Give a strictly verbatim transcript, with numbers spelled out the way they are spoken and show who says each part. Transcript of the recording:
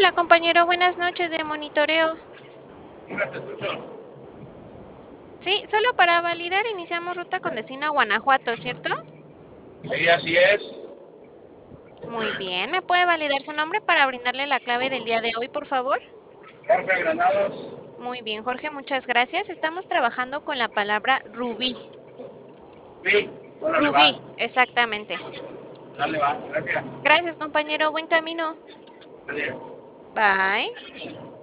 Speaker 1: Hola, compañero, buenas noches de monitoreo.
Speaker 2: Mira, te escucho.
Speaker 1: Sí, solo para validar iniciamos ruta con destino a Guanajuato, ¿cierto?
Speaker 2: Sí, así es.
Speaker 1: Muy bien, ¿me puede validar su nombre para brindarle la clave del día de hoy, por favor?
Speaker 2: Jorge Granados.
Speaker 1: Muy bien, Jorge, muchas gracias. Estamos trabajando con la palabra rubí.
Speaker 2: Sí, órale, va.
Speaker 1: Rubí, exactamente.
Speaker 2: Dale, va. Gracias.
Speaker 1: Gracias, compañero, buen camino.
Speaker 2: Adiós.
Speaker 1: Bye.